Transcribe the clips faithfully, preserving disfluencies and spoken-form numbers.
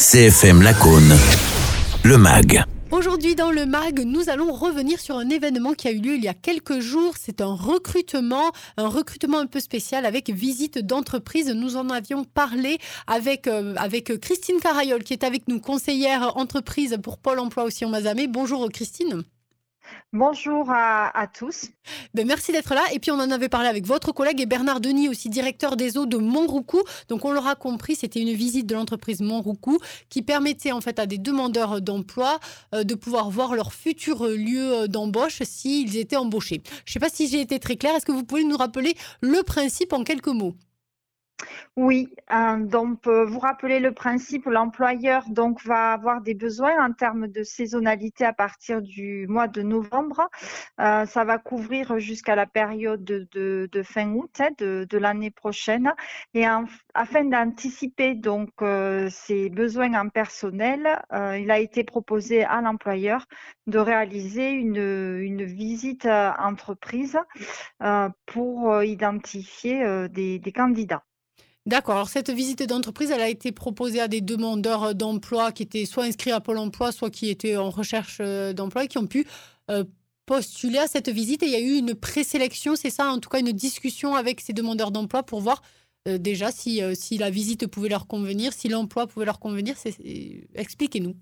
C F M Lacaune, le M A G. Aujourd'hui dans le M A G, nous allons revenir sur un événement qui a eu lieu il y a quelques jours. C'est un recrutement, un recrutement un peu spécial avec visite d'entreprise. Nous en avions parlé avec, euh, avec Christine Carayol qui est avec nous, conseillère entreprise pour Pôle emploi aussi en Mazamet. Bonjour Christine. Bonjour à, à tous. Ben, merci d'être là. Et puis on en avait parlé avec votre collègue et Bernard Denis, aussi directeur des eaux de Montroucou. Donc on l'aura compris, c'était une visite de l'entreprise Montroucou qui permettait en fait à des demandeurs d'emploi euh, de pouvoir voir leur futur lieu d'embauche s'ils étaient embauchés. Je ne sais pas si j'ai été très claire. Est-ce que vous pouvez nous rappeler le principe en quelques mots ? Oui, euh, donc euh, vous rappelez le principe, l'employeur donc va avoir des besoins en termes de saisonnalité à partir du mois de novembre. Euh, ça va couvrir jusqu'à la période de, de, de fin août hein, de, de l'année prochaine. Et en, afin d'anticiper donc euh, ces besoins en personnel, euh, il a été proposé à l'employeur de réaliser une, une visite entreprise euh, pour identifier euh, des, des candidats. D'accord. Alors, cette visite d'entreprise, elle a été proposée à des demandeurs d'emploi qui étaient soit inscrits à Pôle emploi, soit qui étaient en recherche d'emploi et qui ont pu euh, postuler à cette visite. Et il y a eu une présélection, c'est ça, en tout cas une discussion avec ces demandeurs d'emploi pour voir euh, déjà si, euh, si la visite pouvait leur convenir, si l'emploi pouvait leur convenir. C'est... Expliquez-nous.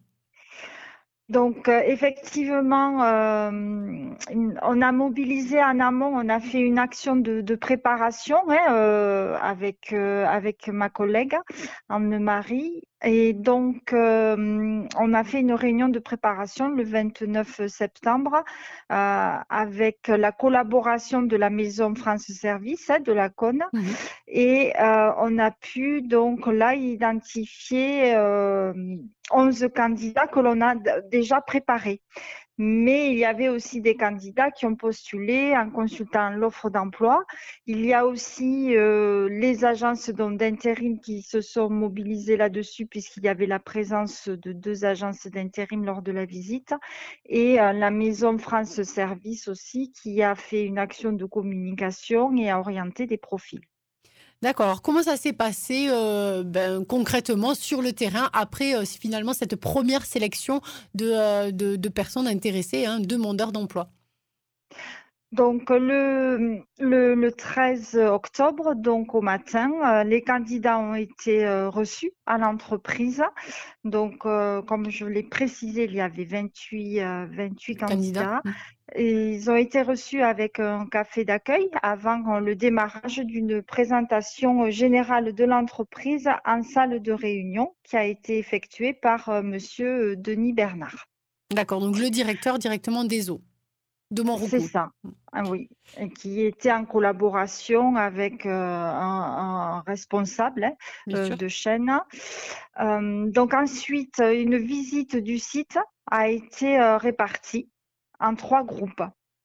Donc, euh, effectivement, euh, on a mobilisé en amont, on a fait une action de, de préparation hein, euh, avec, euh, avec ma collègue Anne-Marie. Et donc, euh, on a fait une réunion de préparation le vingt-neuf septembre euh, avec la collaboration de la Maison France Service hein, de Lacaune. Mmh. Et euh, on a pu donc là identifier euh, onze candidats que l'on a d- déjà préparés. Mais il y avait aussi des candidats qui ont postulé en consultant l'offre d'emploi. Il y a aussi euh, les agences d'intérim qui se sont mobilisées là-dessus puisqu'il y avait la présence de deux agences d'intérim lors de la visite. Et euh, la Maison France Service aussi qui a fait une action de communication et a orienté des profils. D'accord. Alors, comment ça s'est passé euh, ben, concrètement sur le terrain après euh, finalement cette première sélection de, euh, de, de personnes intéressées, hein, demandeurs d'emploi ? Donc le, le, le treize octobre, donc au matin, euh, les candidats ont été euh, reçus à l'entreprise. Donc euh, comme je l'ai précisé, il y avait vingt-huit, euh, vingt-huit candidats. Candidat. Et ils ont été reçus avec un café d'accueil avant le démarrage d'une présentation générale de l'entreprise en salle de réunion qui a été effectuée par euh, monsieur Denis Bernard. D'accord, donc le directeur directement des eaux de Montroucou. C'est ça, ah, oui, et qui était en collaboration avec euh, un, un responsable hein, euh, de chaîne. Euh, donc ensuite, une visite du site a été euh, répartie en trois groupes.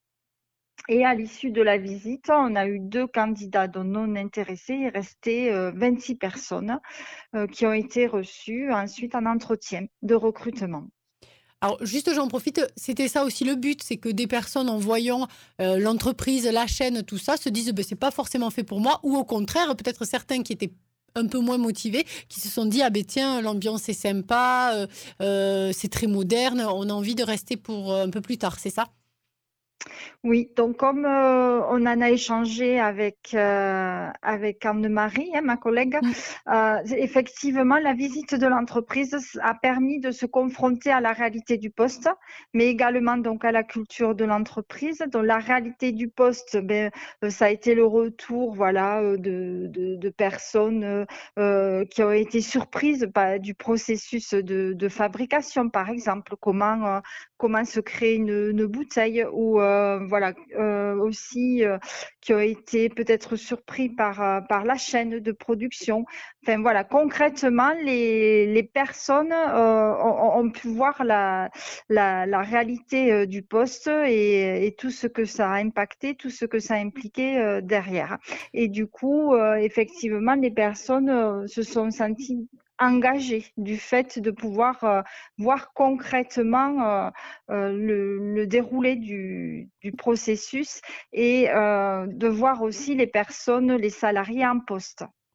Et à l'issue de la visite, on a eu deux candidats dont non intéressés. Il restait euh, vingt-six personnes euh, qui ont été reçues ensuite en entretien de recrutement. Alors, juste, j'en profite, c'était ça aussi le but, c'est que des personnes, en voyant euh, l'entreprise, la chaîne, tout ça, se disent ben, c'est pas forcément fait pour moi, ou au contraire, peut-être certains qui étaient un peu moins motivés, qui se sont dit ah ben tiens, l'ambiance est sympa, euh, euh, c'est très moderne, on a envie de rester pour euh, un peu plus tard, c'est ça ? Oui, donc comme euh, on en a échangé avec, euh, avec Anne-Marie, hein, ma collègue, mmh. euh, effectivement, la visite de l'entreprise a permis de se confronter à la réalité du poste, mais également donc à la culture de l'entreprise. Donc la réalité du poste, ben, ça a été le retour voilà, de, de, de personnes euh, qui ont été surprises bah, du processus de, de fabrication, par exemple, comment, euh, comment se créer une, une bouteille ou euh, voilà, euh, aussi euh, qui ont été peut-être surpris par, euh, par la chaîne de production. Enfin voilà, concrètement, les, les personnes euh, ont, ont pu voir la, la, la réalité euh, du poste et, et tout ce que ça a impacté, tout ce que ça a impliqué euh, derrière. Et du coup, euh, effectivement, les personnes euh, se sont senties engagés du fait de pouvoir euh, voir concrètement euh, euh, le, le déroulé du, du processus et euh, de voir aussi les personnes, les salariés en poste.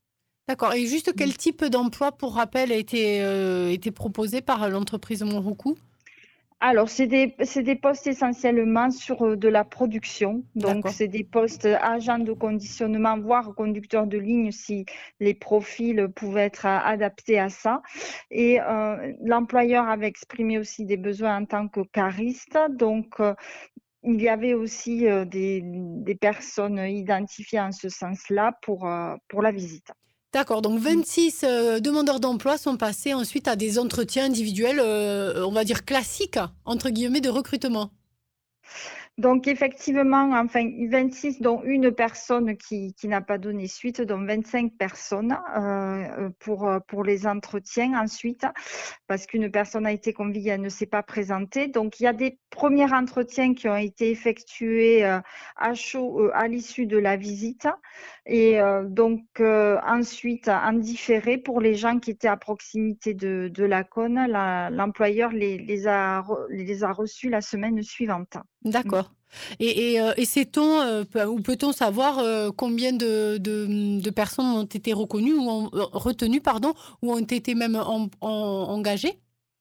D'accord. Et juste quel type d'emploi, pour rappel, a été, euh, été proposé par l'entreprise Monroucou? Alors, c'est des, c'est des postes essentiellement sur euh, de la production. Donc, D'accord. c'est des postes agents de conditionnement, voire conducteurs de ligne si les profils pouvaient être a- adaptés à ça. Et euh, l'employeur avait exprimé aussi des besoins en tant que cariste. Donc, euh, il y avait aussi euh, des, des personnes identifiées en ce sens-là pour, euh, pour la visite. D'accord. Donc vingt-six euh, demandeurs d'emploi sont passés ensuite à des entretiens individuels, euh, on va dire classiques, entre guillemets, de recrutement. Donc, effectivement, enfin, vingt-six, dont une personne qui, qui n'a pas donné suite, donc vingt-cinq personnes euh, pour, pour les entretiens ensuite, parce qu'une personne a été conviée, elle ne s'est pas présentée. Donc, il y a des premiers entretiens qui ont été effectués euh, à chaud euh, à l'issue de la visite. Et euh, donc, euh, ensuite, en différé, pour les gens qui étaient à proximité de, de la Cône, la- l'employeur les, les, a, re- les a reçus la semaine suivante. D'accord. Et, et, euh, et sait-on, euh, peut- ou peut-on savoir euh, combien de, de, de personnes ont été reconnues ou ont- euh, retenues, pardon, ou ont été même en- en- engagées?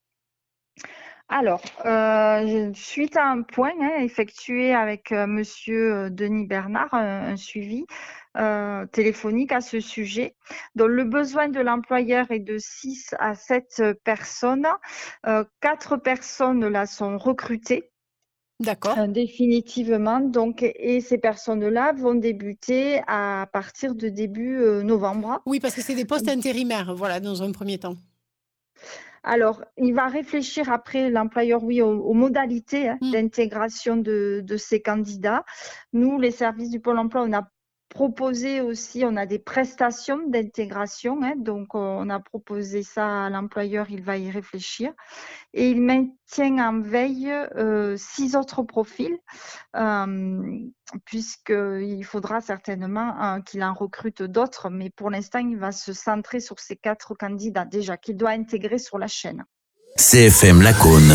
Alors, euh, suite à un point hein, effectué avec euh, Monsieur euh, Denis Bernard, un, un suivi euh, téléphonique à ce sujet, dont le besoin de l'employeur est de six à sept personnes. Euh, quatre personnes là sont recrutées D'accord. euh, définitivement, donc, et ces personnes-là vont débuter à partir de début euh, novembre. Oui, parce que c'est des postes intérimaires, voilà, dans un premier temps. Alors, il va réfléchir après, l'employeur, oui, aux, aux modalités hein, Hmm. d'intégration de, de ces candidats. Nous, les services du Pôle emploi, on a proposé aussi, on a des prestations d'intégration. Hein, donc, on a proposé ça à l'employeur, il va y réfléchir. Et il maintient en veille euh, six autres profils, euh, puisqu'il faudra certainement euh, qu'il en recrute d'autres. Mais pour l'instant, il va se centrer sur ces quatre candidats déjà qu'il doit intégrer sur la chaîne. C F M Lacaune,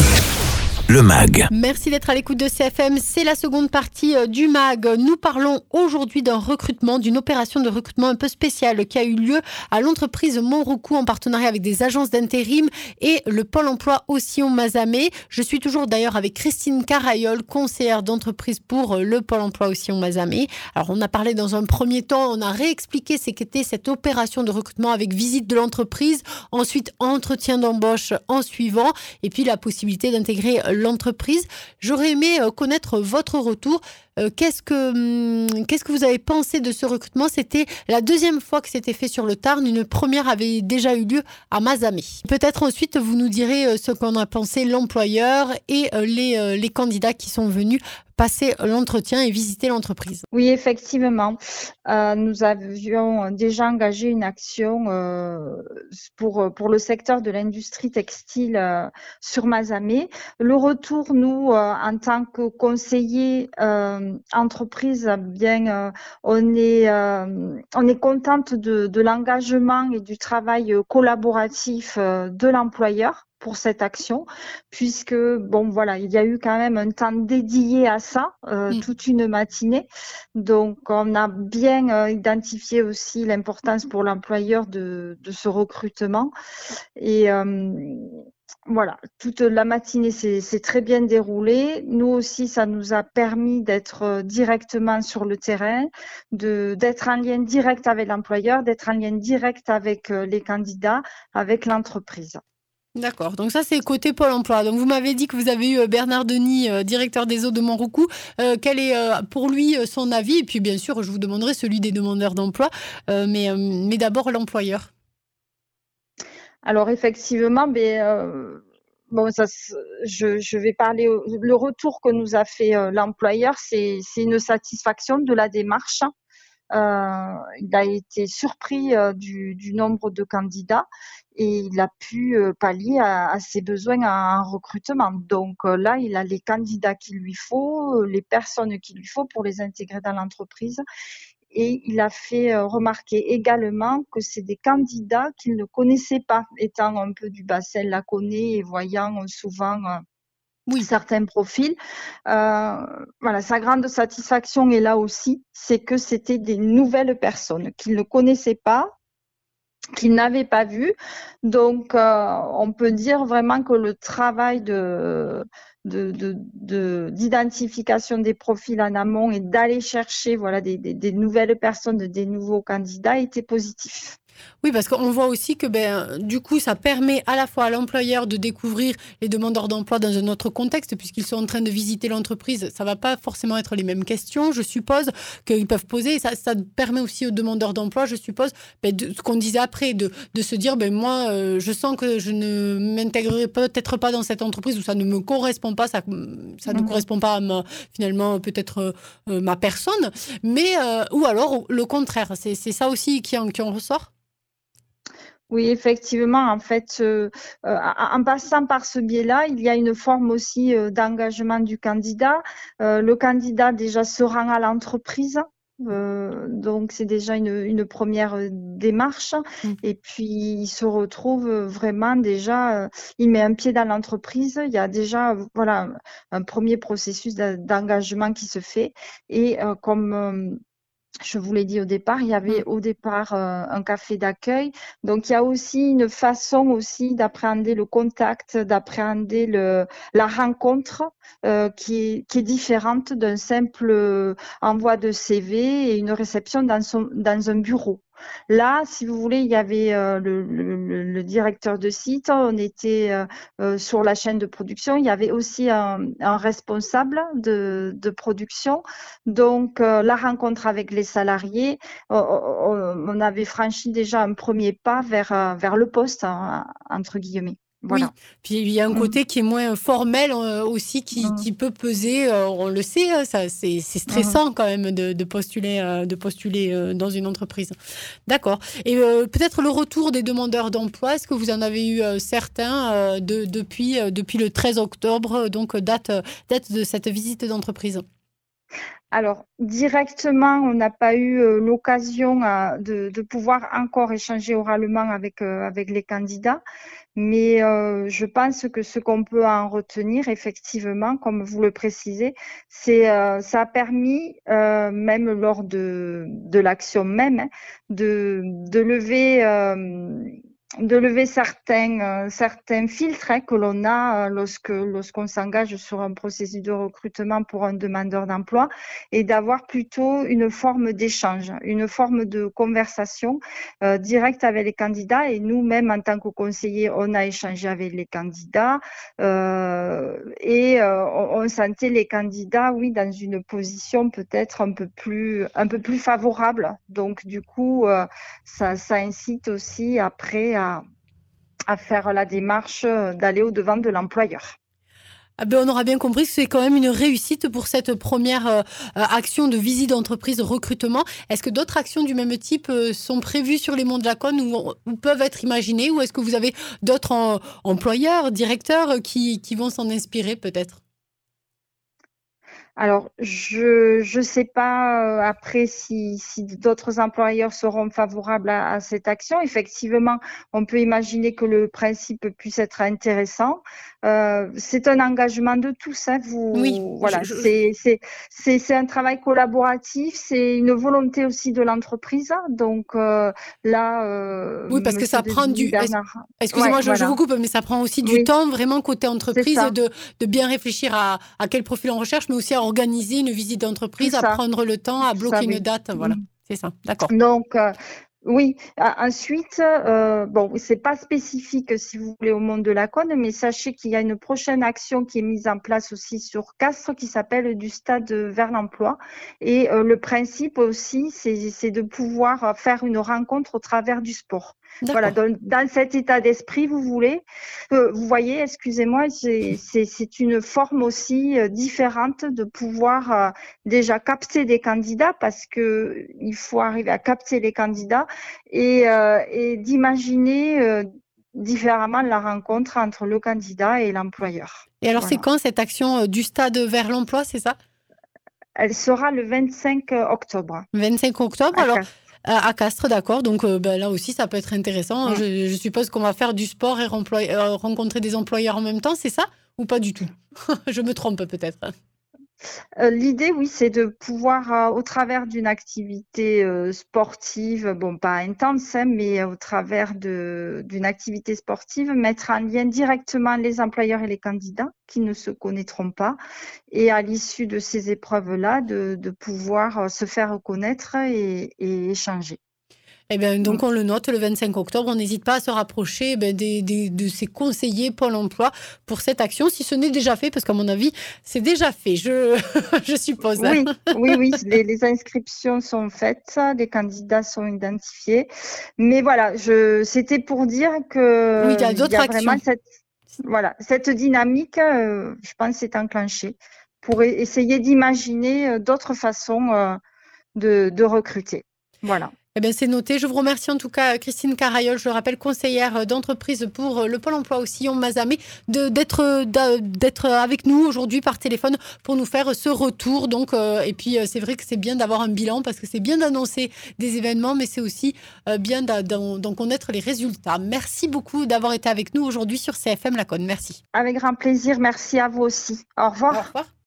le MAG. Merci d'être à l'écoute de C F M. C'est la seconde partie euh, du MAG. Nous parlons aujourd'hui d'un recrutement, d'une opération de recrutement un peu spéciale qui a eu lieu à l'entreprise Monroucou en partenariat avec des agences d'intérim et le Pôle emploi Ocyon-Mazamet. Je suis toujours d'ailleurs avec Christine Carayol, conseillère d'entreprise pour le Pôle emploi Ocyon-Mazamet. Alors on a parlé dans un premier temps, on a réexpliqué ce qu'était cette opération de recrutement avec visite de l'entreprise, ensuite entretien d'embauche en suivant et puis la possibilité d'intégrer l'entreprise. J'aurais aimé connaître votre retour. Euh, qu'est-ce que, hum, qu'est-ce que vous avez pensé de ce recrutement? C'était la deuxième fois que c'était fait sur le Tarn. Une première avait déjà eu lieu à Mazamet. Peut-être ensuite vous nous direz ce qu'en a pensé l'employeur et les, les candidats qui sont venus passer l'entretien et visiter l'entreprise. Oui, effectivement. Euh, nous avions déjà engagé une action euh, pour, pour le secteur de l'industrie textile euh, sur Mazamet. Le retour, nous, euh, en tant que conseiller euh, entreprise, bien, euh, on est, euh, on est contente de, de l'engagement et du travail collaboratif euh, de l'employeur pour cette action, puisque bon voilà, il y a eu quand même un temps dédié à ça, euh, mmh. toute une matinée. Donc on a bien euh, identifié aussi l'importance pour l'employeur de, de ce recrutement. Et euh, voilà, toute la matinée s'est très bien déroulée. Nous aussi, ça nous a permis d'être directement sur le terrain, de d'être en lien direct avec l'employeur, d'être en lien direct avec les candidats, avec l'entreprise. D'accord, donc ça c'est côté Pôle emploi. Donc vous m'avez dit que vous avez eu Bernard Denis, euh, directeur des eaux de Monroucou. Euh, quel est euh, pour lui son avis? Et puis bien sûr, je vous demanderai celui des demandeurs d'emploi, euh, mais, euh, mais d'abord l'employeur. Alors effectivement, ben, euh, bon, ça, je, je vais parler. Le retour que nous a fait euh, l'employeur, c'est une satisfaction de la démarche. Euh, il a été surpris euh, du, du nombre de candidats et il a pu euh, pallier à, à ses besoins en recrutement. Donc euh, là, il a les candidats qu'il lui faut, les personnes qu'il lui faut pour les intégrer dans l'entreprise. Et il a fait euh, remarquer également que c'est des candidats qu'il ne connaissait pas, étant un peu du bassin lacaunais et voyant souvent euh, oui. certains profils. Euh, voilà, sa grande satisfaction est là aussi, c'est que c'était des nouvelles personnes qu'il ne connaissait pas qu'ils n'avaient pas vu. Donc, euh, on peut dire vraiment que le travail de, de, de, de- d'identification des profils en amont et d'aller chercher voilà, des, des, des nouvelles personnes, des nouveaux candidats était positif. Oui, parce qu'on voit aussi que ben, du coup, ça permet à la fois à l'employeur de découvrir les demandeurs d'emploi dans un autre contexte, puisqu'ils sont en train de visiter l'entreprise. Ça ne va pas forcément être les mêmes questions, je suppose, qu'ils peuvent poser. Ça, ça permet aussi aux demandeurs d'emploi, je suppose, ben, de, ce qu'on disait après, de, de se dire, ben, moi, euh, je sens que je ne m'intégrerai peut-être pas dans cette entreprise où ça ne me correspond pas, ça, ça ne Mhm. correspond pas à ma, finalement, peut-être euh, ma personne, mais, euh, ou alors le contraire. C'est, c'est ça aussi qui en, qui en ressort. Oui, effectivement, en fait, euh, euh, en passant par ce biais-là, il y a une forme aussi euh, d'engagement du candidat. Euh, le candidat déjà se rend à l'entreprise, euh, donc c'est déjà une, une première euh, démarche. Mm. Et puis il se retrouve vraiment déjà, euh, il met un pied dans l'entreprise. Il y a déjà, euh, voilà, un premier processus d'a- d'engagement qui se fait. Et euh, comme euh, je vous l'ai dit au départ, il y avait Mm. au départ euh, un café d'accueil. Donc, il y a aussi une façon aussi d'appréhender le contact, d'appréhender le, la rencontre euh, qui est, qui est différente d'un simple euh, envoi de C V et une réception dans, son, dans un bureau. Là, si vous voulez, il y avait euh, le, le, le directeur de site, on était euh, euh, sur la chaîne de production, il y avait aussi un, un responsable de, de production. Donc, euh, la rencontre avec les salariés, euh, on, on avait franchi déjà un premier pas vers, euh, vers le poste, hein, entre guillemets. Oui, Voilà. puis il y a un Mhm. côté qui est moins formel euh, aussi, qui, Mhm. qui peut peser, euh, on le sait, hein, ça, c'est, c'est Mhm. stressant quand même de, de postuler, euh, de postuler euh, dans une entreprise. D'accord. Et euh, peut-être le retour des demandeurs d'emploi, est-ce que vous en avez eu euh, certains euh, de, depuis, euh, depuis le treize octobre, donc date, euh, date de cette visite d'entreprise? Alors, directement, on n'a pas eu euh, l'occasion euh, de, de pouvoir encore échanger oralement avec, euh, avec les candidats, mais euh, je pense que ce qu'on peut en retenir, effectivement, comme vous le précisez, c'est euh, ça a permis, euh, même lors de, de l'action même, hein, de, de lever... euh, de lever certains, euh, certains filtres hein, que l'on a euh, lorsque, lorsqu'on s'engage sur un processus de recrutement pour un demandeur d'emploi et d'avoir plutôt une forme d'échange, une forme de conversation euh, directe avec les candidats. Et nous-mêmes, en tant que conseillers, on a échangé avec les candidats euh, et euh, on, on sentait les candidats, oui, dans une position peut-être un peu plus, un peu plus favorable. Donc, du coup, euh, ça, ça incite aussi après à, à faire la démarche d'aller au-devant de l'employeur. Ah ben, on aura bien compris que c'est quand même une réussite pour cette première euh, action de visite d'entreprise recrutement. Est-ce que d'autres actions du même type euh, sont prévues sur les monts de la Cône ou, ou peuvent être imaginées, ou est-ce que vous avez d'autres en, employeurs, directeurs qui, qui vont s'en inspirer peut-être? Alors, je je sais pas euh, après si, si d'autres employeurs seront favorables à, à cette action. Effectivement, on peut imaginer que le principe puisse être intéressant. Euh, c'est un engagement de tous, hein. Oui, Vous, je, voilà, je, c'est c'est c'est c'est un travail collaboratif, c'est une volonté aussi de l'entreprise. Donc euh, là, euh, Oui, parce que Monsieur ça prend Designy du... Bernard, ouais, Excusez-moi, je, je voilà, vous coupe, mais ça prend aussi du oui, temps, vraiment, côté c'est entreprise, ça, de, de bien réfléchir à, à quel profil on recherche, mais aussi à organiser une visite tout d'entreprise, à ça, prendre le temps, à tout ça, bloquer une oui. date. Voilà, c'est ça. D'accord. Donc, euh, oui. A- Ensuite, euh, bon, c'est pas spécifique si vous voulez au monde de la Cône, mais sachez qu'il y a une prochaine action qui est mise en place aussi sur Castres qui s'appelle du stade vers l'emploi. Et euh, le principe aussi, c'est c'est de pouvoir faire une rencontre au travers du sport. Voilà, D'accord. dans, dans cet état d'esprit, vous voulez, euh, vous voyez, excusez-moi, c'est c'est- c'est une forme aussi euh, différente de pouvoir euh, déjà capter des candidats parce que il faut arriver à capter les candidats et, euh, et d'imaginer euh, différemment la rencontre entre le candidat et l'employeur. Et alors, c'est Voilà. quand cette action euh, du stade vers l'emploi, c'est ça? Elle sera le vingt-cinq octobre vingt-cinq octobre, à alors Castres. à à Castres, d'accord. Donc euh, ben, là aussi, ça peut être intéressant. Mm. Je, je suppose qu'on va faire du sport et remploy- euh, rencontrer des employeurs en même temps, c'est ça? Ou pas du tout? Je me trompe peut-être. Euh, L'idée, oui, c'est de pouvoir, euh, au travers d'une activité euh, sportive, bon, pas intense, hein, mais au travers de, d'une activité sportive, mettre en lien directement les employeurs et les candidats qui ne se connaîtront pas. Et à l'issue de ces épreuves-là, de, de pouvoir euh, se faire reconnaître et, et échanger. Eh bien, donc Mm. on le note le vingt-cinq octobre. On n'hésite pas à se rapprocher ben, des, des- de ces conseillers Pôle emploi pour cette action, si ce n'est déjà fait, parce qu'à mon avis, c'est déjà fait, je, je suppose. Oui, oui, oui, les, les inscriptions sont faites, les candidats sont identifiés. Mais voilà, je, c'était pour dire Oui, il y que a il y d'autres a vraiment actions. cette, voilà, cette dynamique, euh, je pense, s'est enclenchée pour e- essayer d'imaginer euh, d'autres façons euh, de, de recruter. Voilà. Eh bien, c'est noté. Je vous remercie en tout cas, Christine Carayol, je le rappelle, conseillère d'entreprise pour le Pôle emploi au Sillon-Mazamet, de, d'être, d'a- d'être avec nous aujourd'hui par téléphone pour nous faire ce retour. Donc, euh, et puis, euh, c'est vrai que c'est bien d'avoir un bilan parce que c'est bien d'annoncer des événements, mais c'est aussi euh, bien d'a- d'en, d'en connaître les résultats. Merci beaucoup d'avoir été avec nous aujourd'hui sur C F M Laconne. Merci. Avec grand plaisir. Merci à vous aussi. Au revoir. Au revoir.